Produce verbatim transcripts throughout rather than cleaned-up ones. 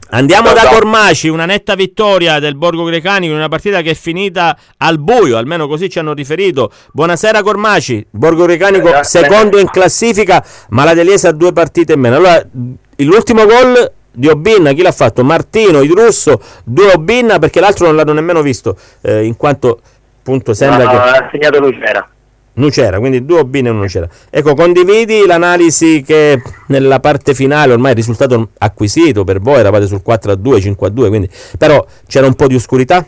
Andiamo da Cormaci, una netta vittoria del Borgo Grecanico in una partita che è finita al buio, almeno così ci hanno riferito. Buonasera Cormaci, Borgo Grecanico secondo in classifica, ma la Deliese ha due partite in meno. Allora, l'ultimo gol di Obinna, chi l'ha fatto? Martino, Idrusso, due Obinna, perché l'altro non l'hanno nemmeno visto, eh, in quanto appunto sembra no, che... ha segnato Lucera. Nucera, quindi due Obinna e un Nucera. Ecco, condividi l'analisi che nella parte finale ormai il risultato acquisito per voi, eravate sul quattro a due, cinque a due, quindi però c'era un po' di oscurità?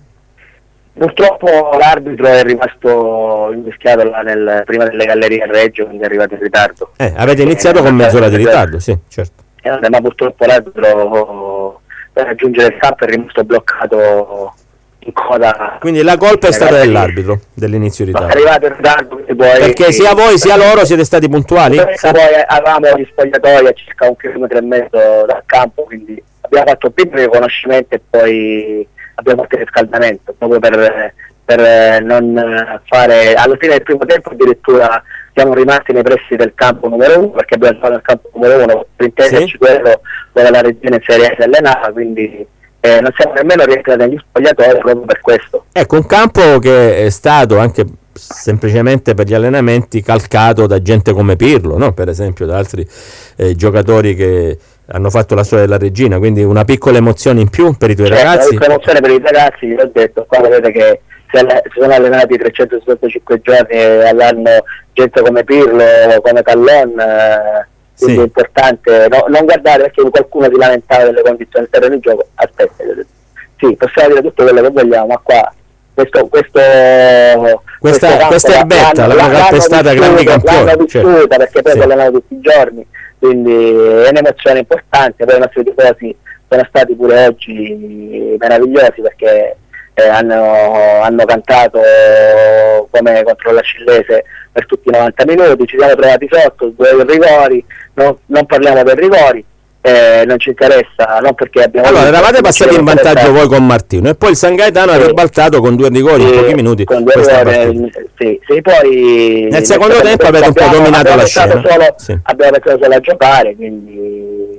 Purtroppo l'arbitro è rimasto invischiato là nel, prima delle gallerie a Reggio, quindi è arrivato in ritardo. Eh, avete iniziato eh, con mezz'ora di ritardo, sì, certo. Eh, ma purtroppo l'arbitro per raggiungere il campo è rimasto bloccato in coda. Quindi la colpa è stata dell'arbitro dell'inizio di ritardo. È arrivato in ritardo, poi perché sia voi sia loro siete stati puntuali? Poi avevamo gli spogliatoi a circa un chilometro e mezzo dal campo, quindi abbiamo fatto prima il riconoscimento e poi abbiamo fatto il riscaldamento proprio per, per non fare. Alla fine del primo tempo addirittura siamo rimasti nei pressi del campo numero uno, perché abbiamo fatto il campo numero uno per intenderci, sì, quello dove la regione serie si allenava, quindi Eh, non siamo nemmeno rientrati negli spogliatori proprio per questo. Ecco, un campo che è stato anche semplicemente per gli allenamenti calcato da gente come Pirlo, no? Per esempio da altri eh, giocatori che hanno fatto la storia della regina, quindi una piccola emozione in più per i tuoi certo, ragazzi. Una piccola emozione per i ragazzi, vi ho detto, qua vedete che si sono allenati trecentosessantacinque giorni all'anno gente come Pirlo, come Callon, eh, quindi sì, è importante no, non guardare perché qualcuno si lamentava delle condizioni del terreno di gioco. Aspetta, sì, possiamo dire tutto quello che vogliamo, ma qua questo questo questa, questo questa erbetta l'hanno calpestata grandi campioni, l'hanno vissuta, cioè, perché poi sì, si allenano tutti i giorni, quindi è un'emozione importante. Poi i nostri tifosi sono stati pure oggi meravigliosi perché eh, hanno, hanno cantato come contro la Scillese per tutti i novanta minuti, ci siamo trovati sotto, due rigori, non, non parliamo per rigori, eh, non ci interessa, non perché abbiamo... Allora, eravate passati in vantaggio voi con Martino e poi il San Gaetano sì, ha ribaltato con due rigori sì, in pochi minuti. Con due rigori, sì, sì, poi... Nel secondo tempo avete un po' dominato la scena. Solo, sì. Abbiamo pensato solo a giocare, quindi...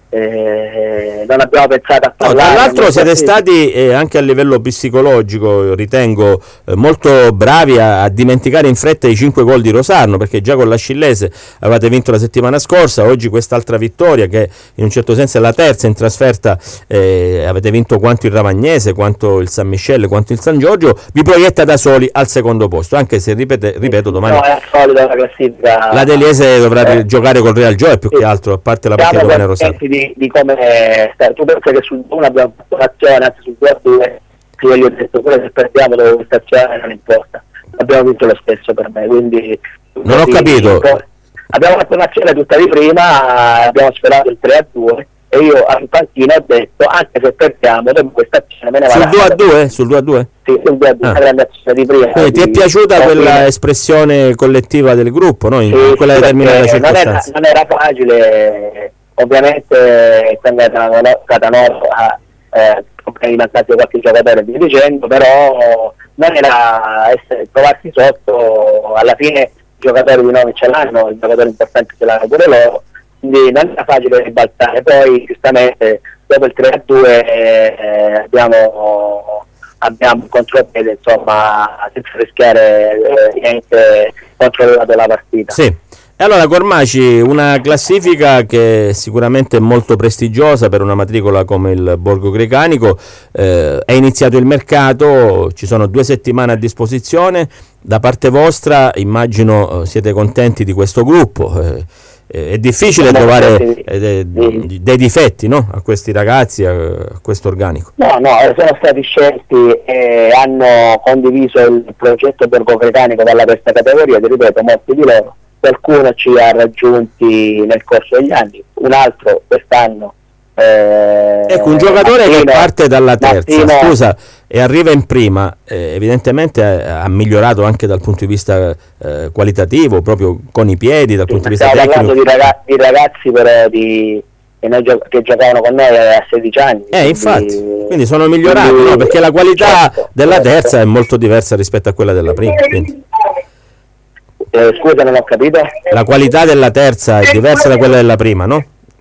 Eh, non abbiamo pensato a parlare. No, tra l'altro siete stati eh, anche a livello psicologico, ritengo, eh, molto bravi a, a dimenticare in fretta i cinque gol di Rosarno, perché già con la Scillese avevate vinto la settimana scorsa, oggi quest'altra vittoria che in un certo senso è la terza in trasferta, eh, avete vinto quanto il Ravagnese, quanto il San Michele, quanto il San Giorgio, vi proietta da soli al secondo posto, anche se ripete, ripeto domani no, è solito la classifica. La Deliese dovrà eh, giocare col Real Gioia più sì, che altro, a parte la partita con Rosarno. Di, di come tu pensi che sul uno abbiamo fatto l'azione, anzi sul due a due io gli ho detto pure se perdiamo dove questa azione non importa, abbiamo vinto lo stesso per me, quindi non ho capito, abbiamo fatto un'azione tutta di prima, abbiamo sperato il tre a due e io al panchino ho detto anche se perdiamo dopo questa azione me ne vado. Sul due a due? Sul due a due? Sì, sul due a due, ah, una grande azione di prima. Quindi ti è piaciuta quella espressione collettiva del gruppo, no? In sì, quella sì, determinata circostanza? Non era, non era facile. Ovviamente Catanoro ha eh, rimandato qualche giocatore via dicendo, però non era essere, trovarsi sotto, alla fine i giocatori di noi ce l'hanno, i giocatori importanti ce l'hanno pure loro, quindi non era facile ribaltare. Poi giustamente dopo il tre a due eh, abbiamo abbiamo contropiede, insomma, senza rischiare eh, niente, controllato la partita. Sì. E allora Cormaci, una classifica che sicuramente è molto prestigiosa per una matricola come il Borgo Grecanico, eh, è iniziato il mercato, ci sono due settimane a disposizione, da parte vostra immagino eh, siete contenti di questo gruppo, eh, eh, è difficile no, trovare eh, de, sì. dei difetti, no? A questi ragazzi, a, a questo organico. No, no, sono stati scelti e hanno condiviso il progetto Borgo Grecanico dalla terza categoria, ti ripeto, molti di loro. Qualcuno ci ha raggiunti nel corso degli anni, un altro quest'anno. Eh, ecco, un giocatore Martino, che parte dalla terza, Martino, scusa, e arriva in prima, eh, evidentemente ha, ha migliorato anche dal punto di vista eh, qualitativo, proprio con i piedi, dal sì, punto di vista tecnico. Stiamo parlando di, raga- di ragazzi però di, che, noi gio- che giocavano con noi a sedici anni. Eh, quindi, infatti, quindi sono migliorati, quindi, no? Perché la qualità certo, della certo. terza è molto diversa rispetto a quella della prima. Quindi. Eh, scusa, non ho capito. La qualità della terza è diversa da quella della prima, no?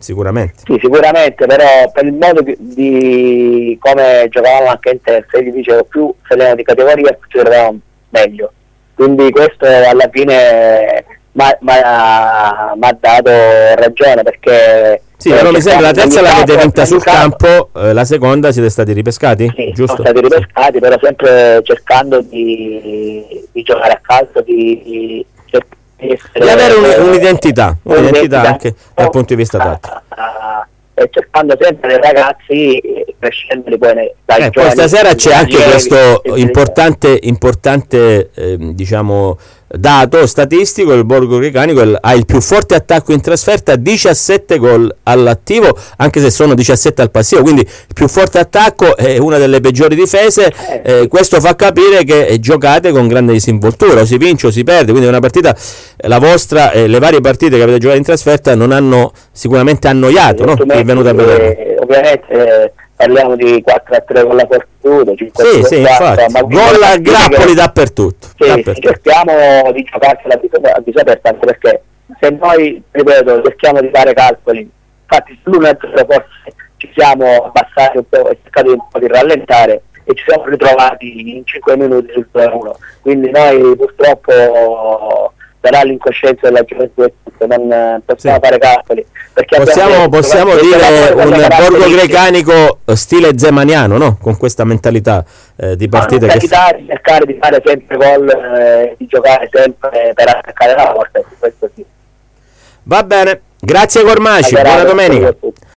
sicuramente. Sì, sicuramente, però per il modo di, di come giocavamo anche in terza, io dicevo più saliamo di categoria ci trovavamo meglio, quindi questo alla fine mi ha dato ragione, perché sì, però mi sembra la terza l'avete vinta sul campo, eh, la seconda siete stati ripescati? Sì, giusto? Sono stati ripescati, però sempre cercando di, di giocare a calcio, di, di, di, di avere un, un'identità, un'identità anche dal punto di vista tattico. E cercando sempre dei ragazzi, crescendoli poi dai eh, poi stasera c'è anche questo importante, importante eh, diciamo dato statistico: il Borgo Grecanico ha il più forte attacco in trasferta, diciassette gol all'attivo, anche se sono diciassette al passivo, quindi il più forte attacco è una delle peggiori difese. Eh, questo fa capire che giocate con grande disinvoltura, o si vince o si perde, quindi è una partita, la vostra, eh, le varie partite che avete giocato in trasferta non hanno sicuramente annoiato, no? Chi è venuto a vedere. Ovviamente eh, parliamo di quattro a tre con la fortuna, cinque sì, sì, infatti, gol a grappoli che... dappertto. Sì, dappertutto. Cerchiamo di giocarcela a disaperta, anche perché se noi, ripeto, cerchiamo di fare calcoli, infatti sull'uno a zero forse ci siamo abbassati un po' e cercato un po' di rallentare e ci siamo ritrovati in cinque minuti sul due a uno, quindi noi purtroppo sarà l'incoscienza della gioventù, non possiamo sì. fare calcoli, perché possiamo, possiamo dire un Borgo Grecanico stile zemaniano, no? Con questa mentalità eh, di partita, no, che di cercare di fare sempre gol, eh, di giocare sempre per attaccare la porta, questo sì. Va bene, grazie Cormaci, buona domenica.